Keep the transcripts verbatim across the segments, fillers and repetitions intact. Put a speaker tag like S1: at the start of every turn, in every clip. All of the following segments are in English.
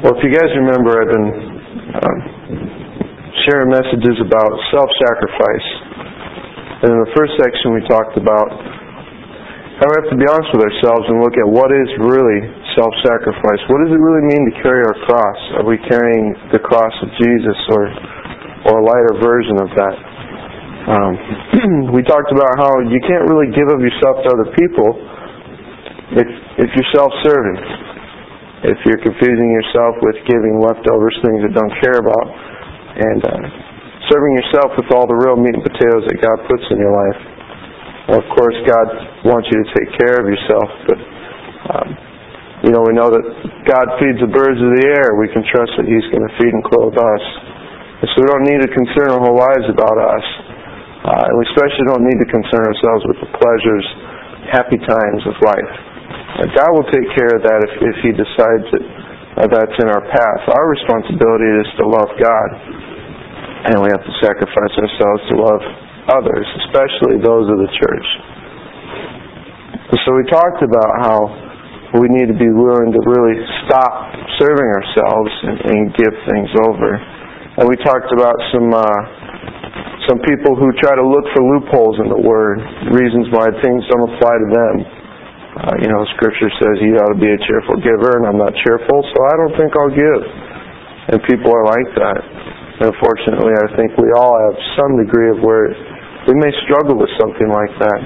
S1: Well, if you guys remember, I've been um, sharing messages about self-sacrifice. And in the first section we talked about how we have to be honest with ourselves and look at what is really self-sacrifice. What does it really mean to carry our cross? Are we carrying the cross of Jesus or, or a lighter version of that? Um, we talked about how you can't really give of yourself to other people if, if you're self-serving. If you're confusing yourself with giving leftovers, things that don't care about, and uh, serving yourself with all the real meat and potatoes that God puts in your life. Well, of course, God wants you to take care of yourself, but um, you know, we know that God feeds the birds of the air. We can trust that He's going to feed and clothe us. And so we don't need to concern our whole lives about us. Uh, and we especially don't need to concern ourselves with the pleasures, happy times of life. And God will take care of that if, if He decides that uh, that's in our path. Our responsibility is to love God. And we have to sacrifice ourselves to love others, especially those of the church. So we talked about how we need to be willing to really stop serving ourselves and, and give things over. And we talked about some uh, some people who try to look for loopholes in the Word, reasons why things don't apply to them. Uh, you know, Scripture says you ought to be a cheerful giver, and I'm not cheerful, so I don't think I'll give. And people are like that. And unfortunately, I think we all have some degree of where we may struggle with something like that.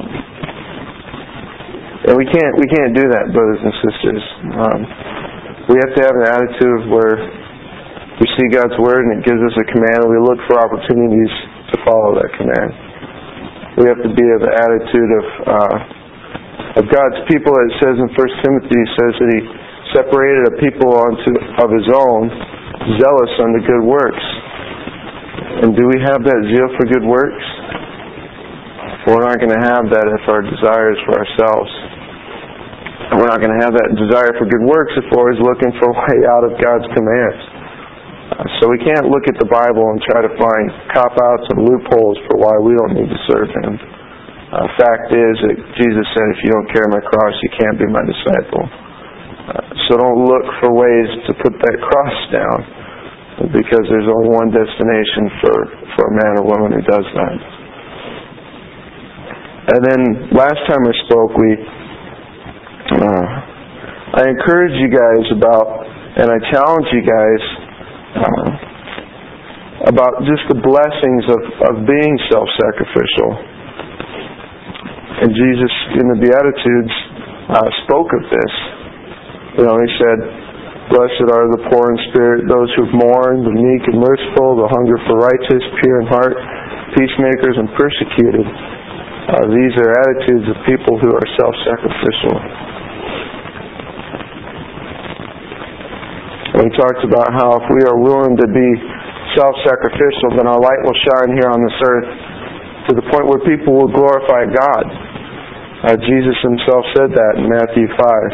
S1: And we can't we can't do that, brothers and sisters. Um, we have to have an attitude where we see God's Word and it gives us a command, and we look for opportunities to follow that command. We have to be of the attitude of uh, of God's people. It says in First Timothy, it says that He separated a people unto of His own, zealous unto good works. And do we have that zeal for good works? We're not going to have that if our desire is for ourselves. And we're not going to have that desire for good works if we're always looking for a way out of God's commands. Uh, so we can't look at the Bible and try to find cop-outs and loopholes for why we don't need to serve Him. Uh, fact is that Jesus said, if you don't carry my cross, you can't be my disciple. Uh, so don't look for ways to put that cross down, because there's only one destination for, for a man or woman who does that. And then last time I spoke, we uh, I encouraged you guys about, and I challenged you guys uh, about just the blessings of, of being self-sacrificial. And Jesus, in the Beatitudes, uh, spoke of this. You know, He said, blessed are the poor in spirit, those who mourn, the meek and merciful, the hunger for righteous, pure in heart, peacemakers and persecuted. Uh, these are attitudes of people who are self-sacrificial. We talked about how if we are willing to be self-sacrificial, then our light will shine here on this earth to the point where people will glorify God. Uh, Jesus Himself said that in Matthew five.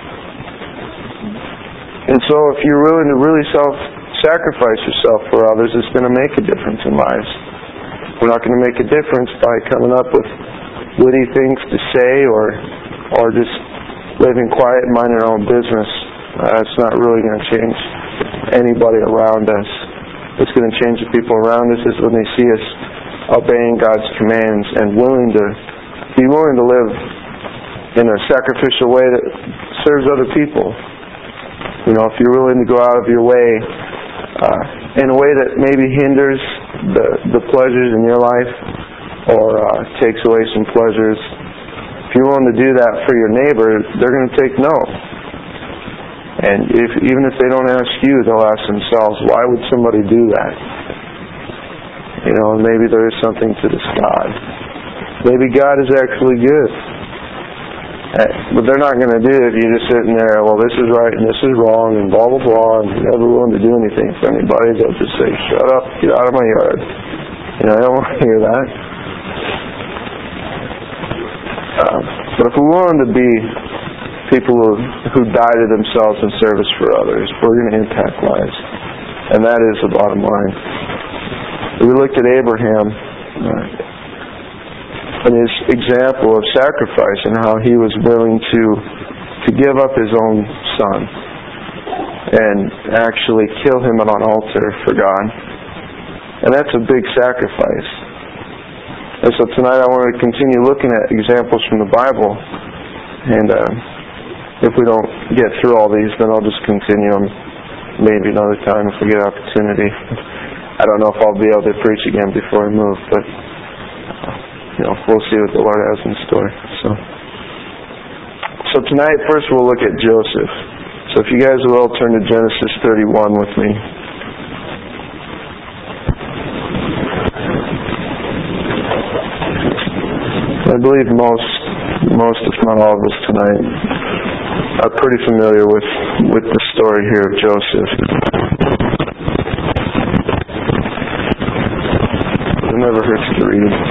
S1: And so if you're willing to really self-sacrifice yourself for others, it's going to make a difference in lives. We're not going to make a difference by coming up with witty things to say or or just living quiet and minding our own business. Uh, it's not really going to change anybody around us. What's going to change the people around us is when they see us obeying God's commands and willing to be willing to live in a sacrificial way that serves other people. You know, if you're willing to go out of your way uh, in a way that maybe hinders the the pleasures in your life or uh, takes away some pleasures, if you're willing to do that for your neighbor, they're going to take note. And if even if they don't ask you, they'll ask themselves, why would somebody do that? You know, maybe there is something to this God. Maybe God is actually good. But they're not going to do it if you're just sitting there, well, this is right and this is wrong and blah, blah, blah, and you're never willing to do anything for anybody. They'll just say, shut up, get out of my yard. You know, I don't want to hear that. Uh, but if we're willing to be people who, who die to themselves in service for others, we're going to impact lives. And that is the bottom line. We looked at Abraham uh, and his example of sacrifice and how he was willing to to give up his own son. and actually kill him on an altar for God. And that's a big sacrifice. And so tonight I want to continue looking at examples from the Bible. And uh, if we don't get through all these, then I'll just continue them maybe another time if we get opportunity. I don't know if I'll be able to preach again before I move, but you know, we'll see what the Lord has in store. So, so tonight, first we'll look at Joseph. So if you guys will, turn to Genesis thirty-one with me. I believe most, most if not all of us tonight are pretty familiar with, with the story here of Joseph. It never hurts to read it.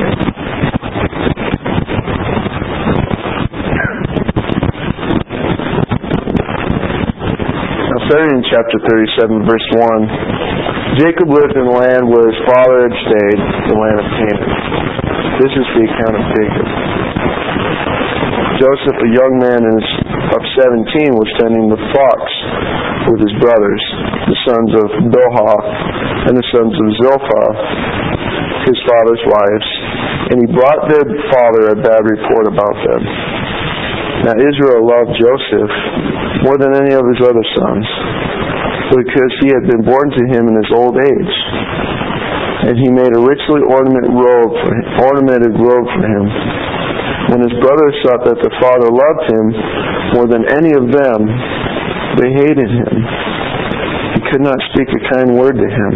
S1: Now, starting in chapter thirty-seven, verse one, Jacob lived in the land where his father had stayed, the land of Canaan. This is the account of Jacob. Joseph, a young man of seventeen, was tending the flocks with his brothers, the sons of Bilhah and the sons of Zilpah, his father's wives, and he brought their father a bad report about them. Now Israel loved Joseph more than any of his other sons, because he had been born to him in his old age. And he made a richly ornamented robe for him, ornamented robe for him. When his brothers saw that the father loved him more than any of them, they hated him. He could not speak a kind word to him.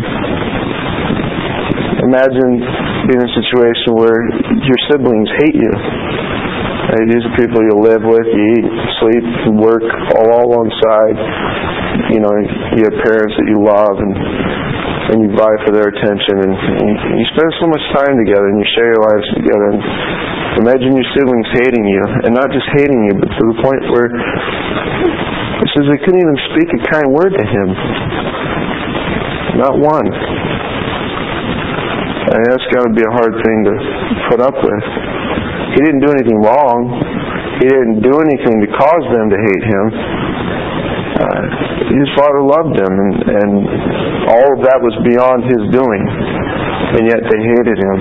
S1: Imagine being in a situation where your siblings hate you. Right? These are people you live with, you eat, sleep, you work all alongside. You know, you have parents that you love, and and you vie for their attention, and you, you spend so much time together, and you share your lives together. And imagine your siblings hating you, and not just hating you, but to the point where it says they couldn't even speak a kind word to him. Not one. I mean, that's got to be a hard thing to put up with. He didn't do anything wrong. He didn't do anything to cause them to hate him. Uh, his father loved him, and, and all of that was beyond his doing, and yet they hated him.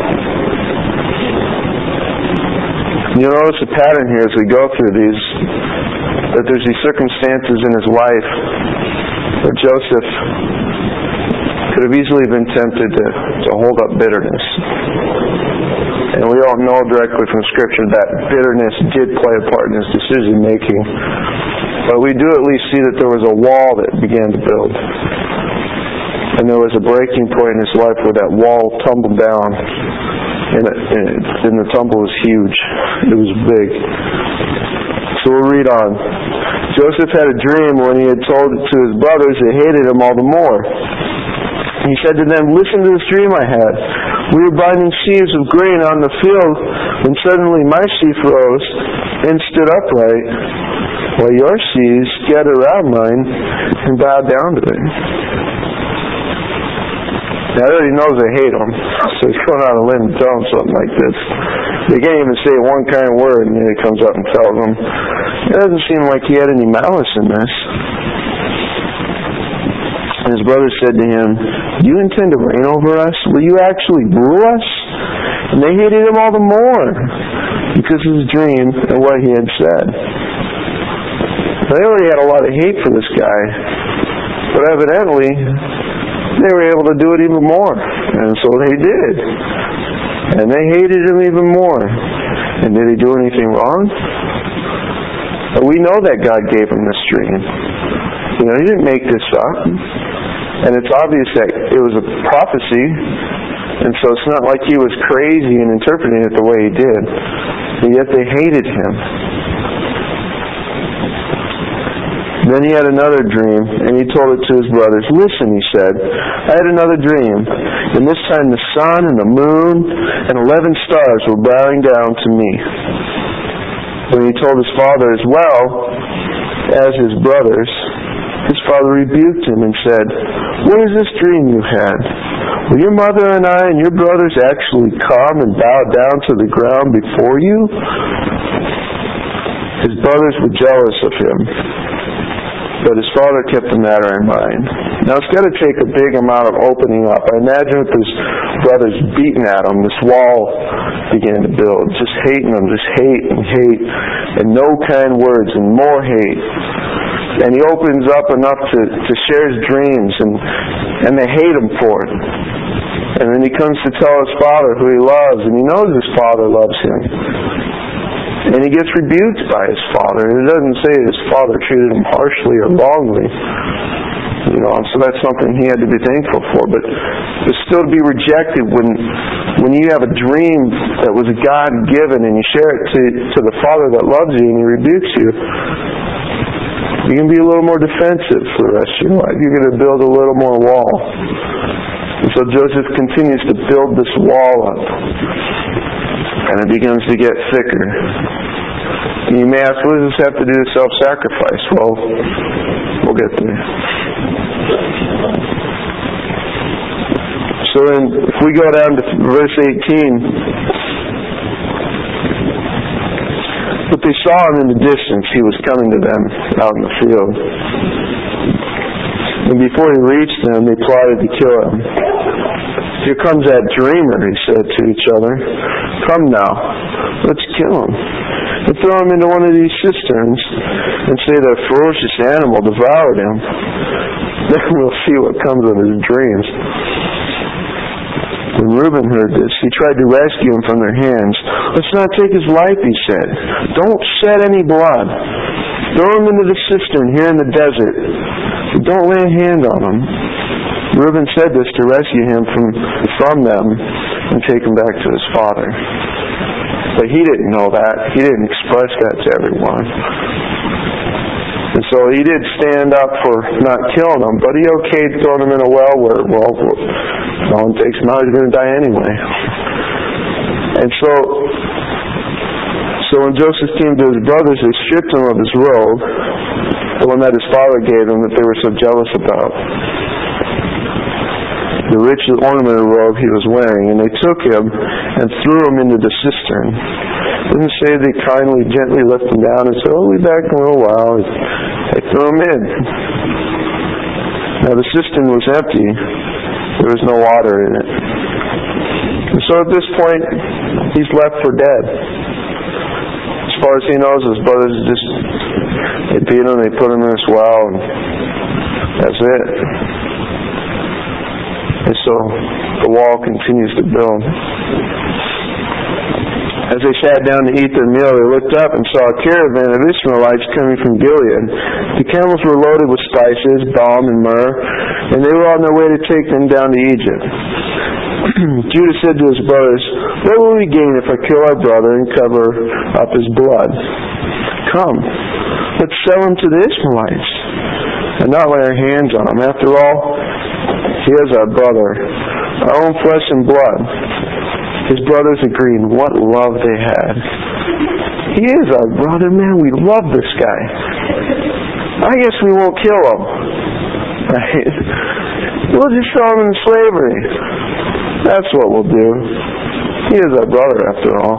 S1: You'll notice a pattern here as we go through these, that there's these circumstances in his life where Joseph could have easily been tempted to, to hold up bitterness. And we all know directly from Scripture that bitterness did play a part in his decision making. But we do at least see that there was a wall that began to build. And there was a breaking point in his life where that wall tumbled down. And, it, and the tumble was huge. It was big. So we'll read on. Joseph had a dream. When he had told it to his brothers, they hated him all the more. He said to them, "Listen to this dream I had. We were binding sheaves of grain on the field, when suddenly my sheaf rose and stood upright, while your sheaves scattered around mine and bowed down to it." Now, I already knows they hate him, so he's going out on a limb and telling them something like this. They can't even say one kind word, and then he comes up and tells them. It doesn't seem like he had any malice in this. And his brothers said to him, "Do you intend to reign over us? Will you actually rule us?" And they hated him all the more because of his dream and what he had said. They already had a lot of hate for this guy, but evidently they were able to do it even more. And so they did. And they hated him even more. And did he do anything wrong? But we know that God gave him this dream. You know, he didn't make this up. And it's obvious that it was a prophecy. And so it's not like he was crazy in interpreting it the way he did. And yet they hated him. Then he had another dream, and he told it to his brothers. "Listen," he said, "I had another dream, and this time the sun and the moon and eleven stars were bowing down to me." When he told his father as well as his brothers, his father rebuked him and said, "What is this dream you had? Will your mother and I and your brothers actually come and bow down to the ground before you?" His brothers were jealous of him. But his father kept the matter in mind. Now, it's got to take a big amount of opening up. I imagine with his brothers beating at him, this wall began to build. Just hating him, just hate and hate, and no kind words, and more hate. And he opens up enough to, to share his dreams, and, and they hate him for it. And then he comes to tell his father who he loves, and he knows his father loves him. And he gets rebuked by his father. And it doesn't say his father treated him harshly or wrongly. You know, so that's something he had to be thankful for. But, but still to be rejected when when you have a dream that was God-given and you share it to, to the Father that loves you and he rebukes you, you can be a little more defensive for the rest of your life. You're going to build a little more wall. And so Joseph continues to build this wall up. And it begins to get thicker. And you may ask, what does this have to do with self-sacrifice? Well, we'll get there. So then, if we go down to verse eighteen, but they saw him in the distance. He was coming to them out in the field. And before he reached them, they plotted to kill him. Here comes that dreamer, he said to each other. Come now, let's kill him. And throw him into one of these cisterns and say that a ferocious animal devoured him. Then we'll see what comes of his dreams. When Reuben heard this, he tried to rescue him from their hands. Let's not take his life, he said. Don't shed any blood. Throw him into the cistern here in the desert. But don't lay a hand on him. Reuben said this to rescue him from, from them and take him back to his father. But he didn't know that. He didn't express that to everyone. And so he did stand up for not killing him, but he okayed throwing him in a well where, well, no one takes him out, he's going to die anyway. And so, so when Joseph came to his brothers, they stripped him of his robe, the one that his father gave him that they were so jealous about, the rich ornamented robe he was wearing, and they took him and threw him into the cistern. It didn't say they kindly, gently lifted him down and said, oh, we'll be back in a little while. They threw him in. Now the cistern was empty. There was no water in it. And so at this point, he's left for dead. As far as he knows, his brothers just, they beat him, they put him in this well, and that's it. And so the wall continues to build. As they sat down to eat their meal, they looked up and saw a caravan of Ishmaelites coming from Gilead. The camels were loaded with spices, balm, and myrrh, and they were on their way to take them down to Egypt. Judah said to his brothers, what will we gain if I kill our brother and cover up his blood? Come, let's sell him to the Ishmaelites and not lay our hands on him. After all, he is our brother, our own flesh and blood. His brothers agreed what love they had. He is our brother, man. We love this guy. I guess we won't kill him. Right? We'll just sell him in slavery. That's what we'll do. He is our brother, after all.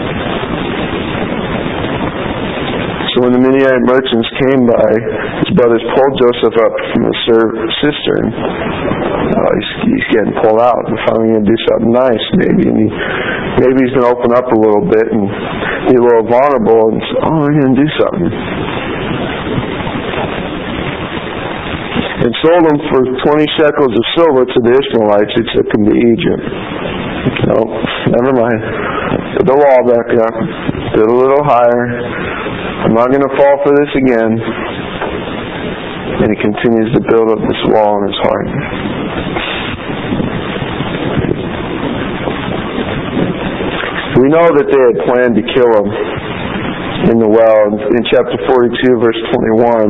S1: So when the Midianite merchants came by, his brothers pulled Joseph up from the cistern. Oh, he's, he's getting pulled out. They're finally going to do something nice, maybe. And he, maybe he's going to open up a little bit and be a little vulnerable and say, oh, we're going to do something. And sold him for twenty shekels of silver to the Ishmaelites who took him to Egypt. No, never mind. Put the wall back up. Put it a little higher. I'm not going to fall for this again. And he continues to build up this wall in his heart. We know that they had planned to kill him in the well. In chapter forty-two, verse twenty-one,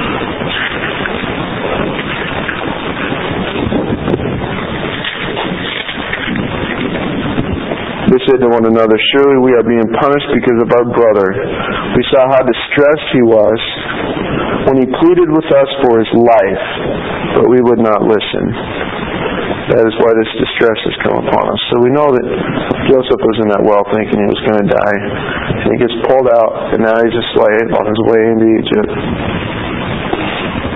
S1: they said to one another, surely we are being punished because of our brother. We saw how distressed he was when he pleaded with us for his life, but we would not listen. That is why this distress has come upon us. So we know that Joseph was in that well thinking he was going to die. And he gets pulled out, and now he's a slave on his way into Egypt.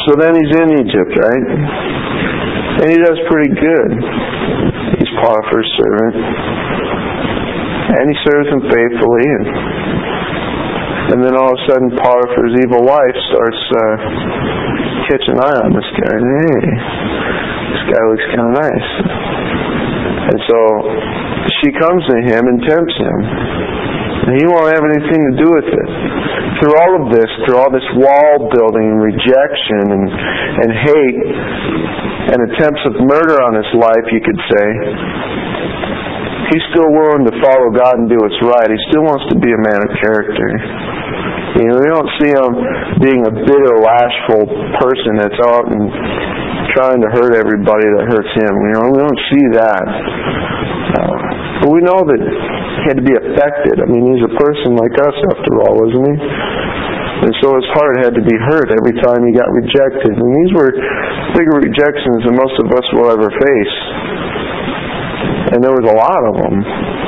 S1: So then he's in Egypt, right? And he does pretty good. He's Potiphar's servant. And he serves him faithfully. And, and then all of a sudden Potiphar's evil wife starts uh, catching an eye on this guy. Hey, this guy looks kind of nice. And so she comes to him and tempts him. And he won't have anything to do with it. Through all of this, through all this wall building and rejection and, and hate and attempts of murder on his life, you could say, he's still willing to follow God and do what's right. He still wants to be a man of character. You know, we don't see him being a bitter, lashful person that's out and trying to hurt everybody that hurts him. You know, we don't see that. Uh, but we know that he had to be affected. I mean, he's a person like us after all, isn't he? And so his heart had to be hurt every time he got rejected. And these were bigger rejections than most of us will ever face. And there was a lot of them.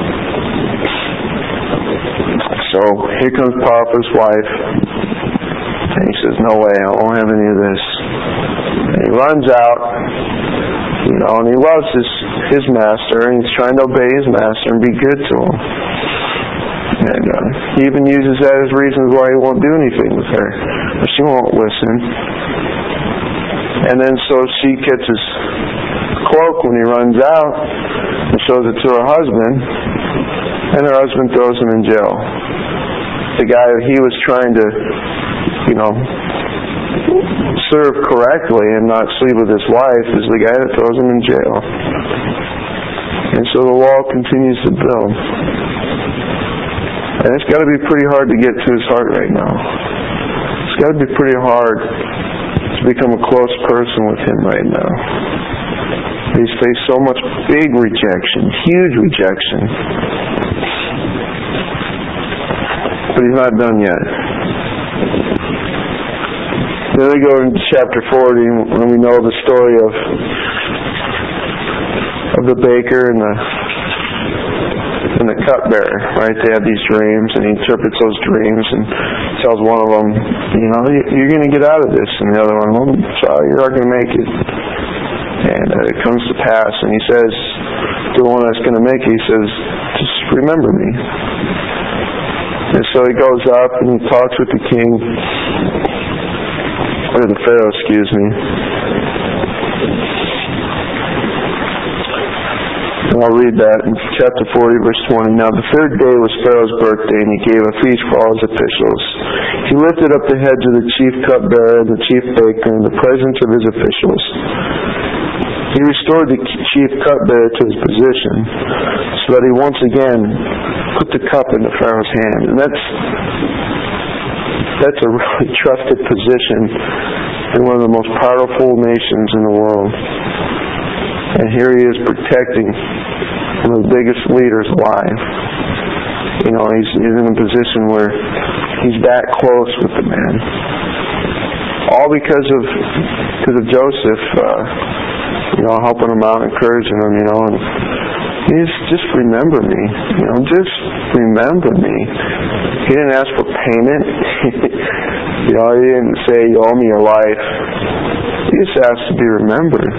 S1: So here comes Potiphar's wife. And he says, no way, I won't have any of this. And he runs out. You know, and he loves his, his master, and he's trying to obey his master and be good to him. And uh, he even uses that as reasons why he won't do anything with her. But she won't listen. And then so she gets his cloak when he runs out and shows it to her husband, and her husband throws him in jail. The guy he was trying to, you know, serve correctly and not sleep with his wife is the guy that throws him in jail. And so the wall continues to build. And it's got to be pretty hard to get to his heart right now. It's got to be pretty hard to become a close person with him right now. He's faced so much big rejection, huge rejection. But he's not done yet. Then we go into chapter forty, and we know the story of of the baker and the and the cupbearer, right? They have these dreams, and he interprets those dreams and tells one of them, you know, you're going to get out of this, and the other one, well, sorry, you're not going to make it. And uh, it comes to pass, and he says to the one that's going to make it, he says, just remember me. And so he goes up and he talks with the king. Or the Pharaoh, excuse me. And I'll read that in chapter forty, verse twenty. Now the third day was Pharaoh's birthday, and he gave a feast for all his officials. He lifted up the heads of the chief cupbearer and the chief baker in the presence of his officials. He restored the chief cupbearer to his position, so that he once again put the cup into Pharaoh's hand. And that's That's a really trusted position in one of the most powerful nations in the world. And here he is protecting one of the biggest leaders alive. You know, he's, he's in a position where he's that close with the man. All because of because of Joseph, uh, you know, helping him out, encouraging him, you know, and he's just remember me. You know, just remember me. He didn't ask for payment. You know, he didn't say, you owe me your life. He just asked to be remembered.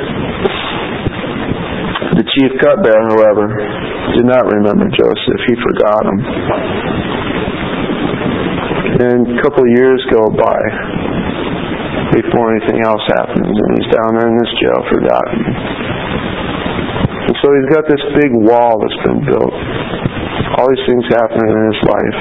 S1: The chief cupbearer, however, did not remember Joseph. He forgot him. And a couple of years go by before anything else happens, and he's down there in this jail forgotten. And so he's got this big wall that's been built. All these things happening in his life.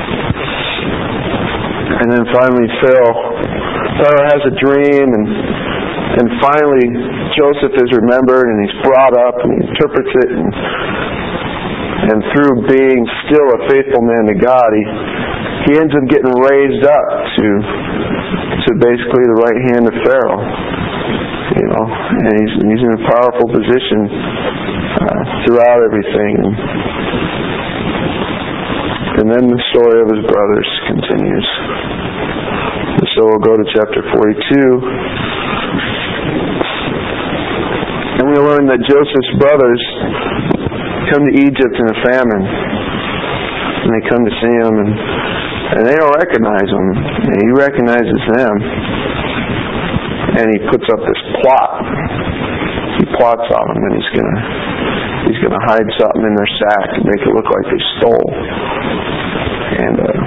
S1: And then finally Pharaoh, Pharaoh has a dream, and and finally Joseph is remembered, and he's brought up, and he interprets it, and, and through being still a faithful man to God, he, he ends up getting raised up to to basically the right hand of Pharaoh. You know, and he's, he's in a powerful position uh, throughout everything. And then the story of his brothers continues. And so we'll go to chapter forty-two. And we learn that Joseph's brothers come to Egypt in a famine. And they come to see him, and, and they don't recognize him. And he recognizes them. and he puts up this plot. He plots on them, and he's gonna he's gonna hide something in their sack and make it look like they stole. And uh,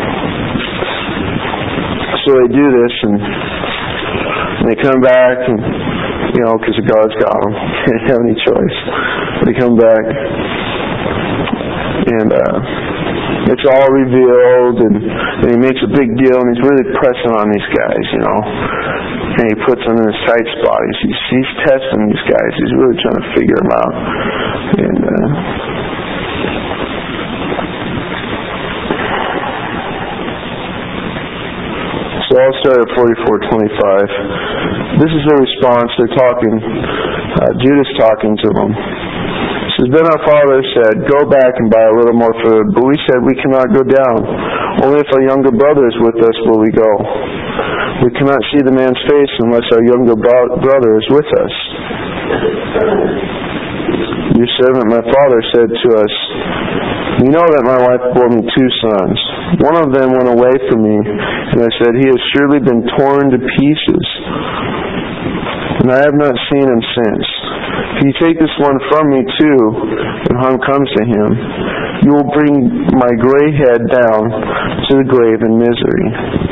S1: so they do this, and they come back, and you know, because God's got them, they didn't have any choice. They come back, and uh, it's all revealed, and, and he makes a big deal, and he's really pressing on these guys, you know. And he puts them in his tight spot. He's, he's, he's testing these guys. He's really trying to figure them out. And uh, so I'll start at forty-four twenty-five. This is their response. They're talking. Uh, Judas talking to them. He says, "Then our father said, 'Go back and buy a little more food.' But we said, 'We cannot go down. Only if our younger brother is with us will we go. We cannot see the man's face unless our younger bro- brother is with us.' Your servant, my father, said to us, 'You know that my wife bore me two sons. One of them went away from me, and I said, He has surely been torn to pieces. And I have not seen him since. If you take this one from me too, and harm comes to him, you will bring my gray head down to the grave in misery.'"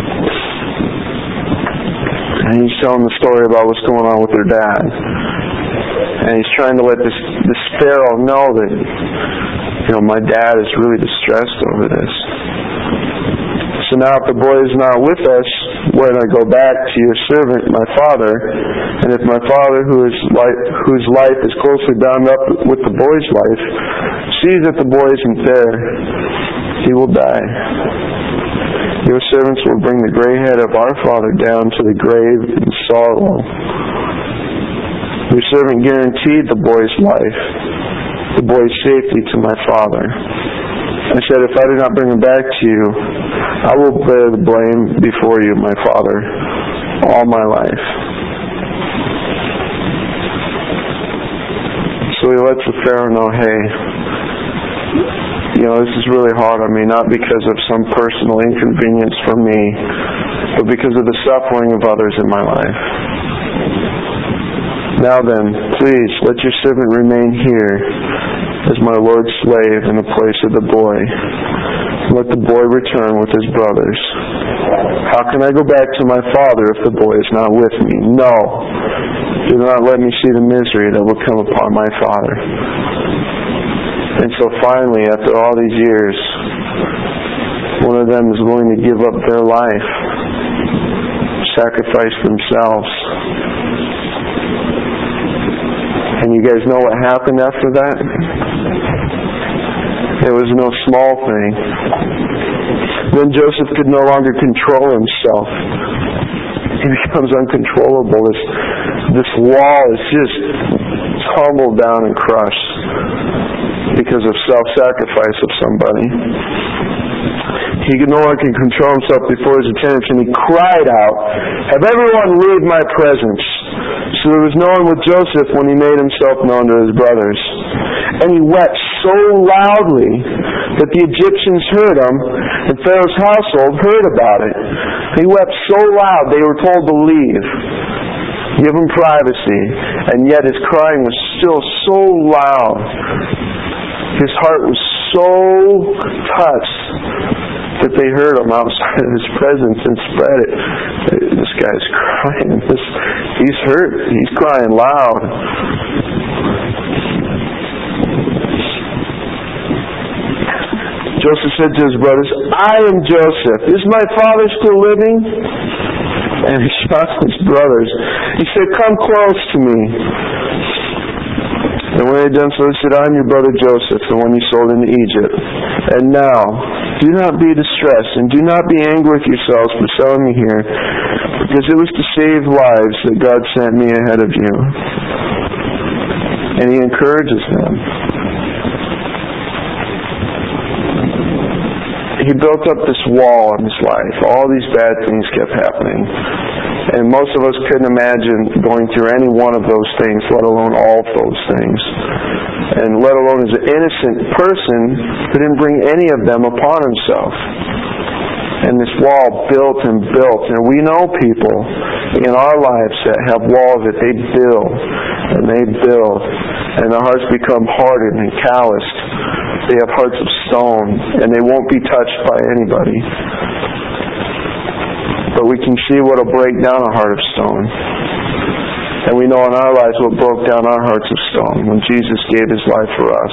S1: And he's telling the story about what's going on with their dad. And he's trying to let this, this Pharaoh know that, you know, my dad is really distressed over this. So now if the boy is not with us, when I go back to your servant, my father, and if my father, who is life, whose life is closely bound up with the boy's life, sees that the boy isn't there, he will die. Your servants will bring the gray head of our father down to the grave in sorrow." Your servant guaranteed the boy's life, the boy's safety to my father. I said, "If I do not bring him back to you, I will bear the blame before you, my father, all my life." So he lets the Pharaoh know, hey, you know, this is really hard on me, not because of some personal inconvenience for me, but because of the suffering of others in my life. Now then, please, let your servant remain here as my Lord's slave in the place of the boy. Let the boy return with his brothers. How can I go back to my father if the boy is not with me? No. Do not let me see the misery that will come upon my father. And so finally, after all these years, one of them is willing to give up their life, sacrifice themselves. And you guys know what happened after that? It was no small thing. Then Joseph could no longer control himself. He becomes uncontrollable. This, this wall is just tumbled down and crushed because of self-sacrifice of somebody. He could no longer control himself before his attendants, and he cried out, "Have everyone leave my presence." So there was no one with Joseph when he made himself known to his brothers. And he wept so loudly that the Egyptians heard him, and Pharaoh's household heard about it. He wept so loud they were told to leave, give him privacy, and yet his crying was still so loud. His heart was so touched that they heard him outside of his presence and spread it. This guy's crying. This, he's hurt. He's crying loud. Joseph said to his brothers, "I am Joseph. Is my father still living?" And he shot his brothers. He said, "Come close to me." And when they had done so, he said, "I am your brother Joseph, the one you sold into Egypt. And now, do not be distressed, and do not be angry with yourselves for selling me here, because it was to save lives that God sent me ahead of you." And he encourages them. He built up this wall in his life. All these bad things kept happening. And most of us couldn't imagine going through any one of those things, let alone all of those things. And let alone as an innocent person who didn't bring any of them upon himself. And this wall built and built. And we know people in our lives that have walls that they build and they build, and their hearts become hardened and calloused. They have hearts of stone, and they won't be touched by anybody. But we can see what will break down a heart of stone. And we know in our lives what broke down our hearts of stone when Jesus gave His life for us.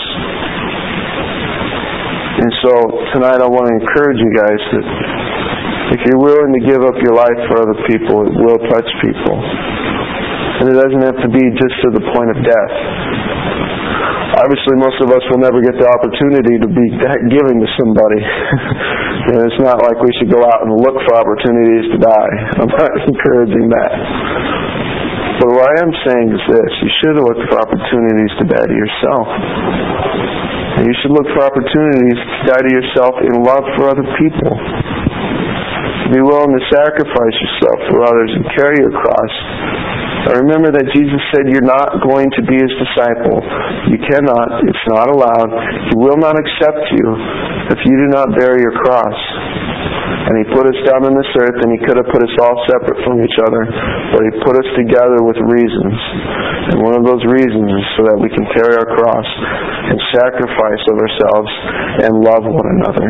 S1: And so tonight I want to encourage you guys that if you're willing to give up your life for other people, it will touch people. And it doesn't have to be just to the point of death. Obviously, most of us will never get the opportunity to be giving to somebody. And it's not like we should go out and look for opportunities to die. I'm not encouraging that. But what I am saying is this: you should look for opportunities to die to yourself. And you should look for opportunities to die to yourself in love for other people. Be willing to sacrifice yourself for others and carry your cross. Now remember that Jesus said you're not going to be His disciple. You cannot. It's not allowed. He will not accept you if you do not bear your cross. And He put us down on this earth, and He could have put us all separate from each other, but He put us together with reasons. And one of those reasons is so that we can carry our cross and sacrifice of ourselves and love one another.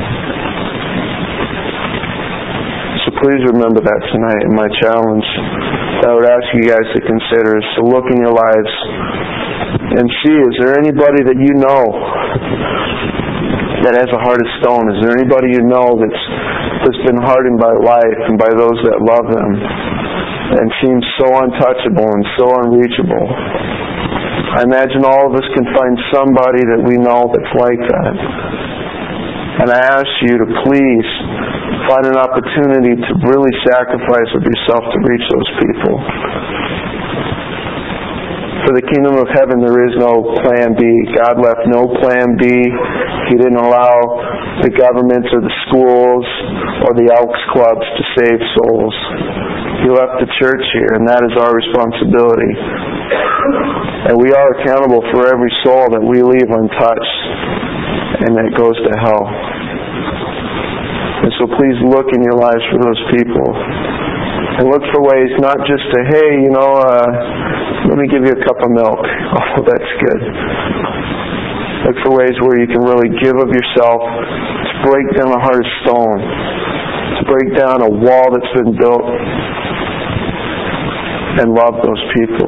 S1: So please remember that tonight. And my challenge that I would ask you guys to consider is to look in your lives and see, is there anybody that you know that has a heart of stone? Is there anybody you know that's, that's been hardened by life and by those that love them and seems so untouchable and so unreachable? I imagine all of us can find somebody that we know that's like that. And I ask you to please find an opportunity to really sacrifice of yourself to reach those people. For the kingdom of heaven, there is no plan B. God left no plan B. He didn't allow the governments or the schools or the Elks clubs to save souls. He left the church here, and that is our responsibility. And we are accountable for every soul that we leave untouched and that goes to hell. And so please look in your lives for those people. And look for ways not just to, hey, you know, uh, let me give you a cup of milk. Oh, that's good. Look for ways where you can really give of yourself to break down a heart of stone, to break down a wall that's been built, and love those people.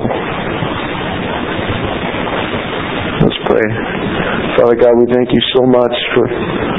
S1: Let's pray. Father God, we thank You so much for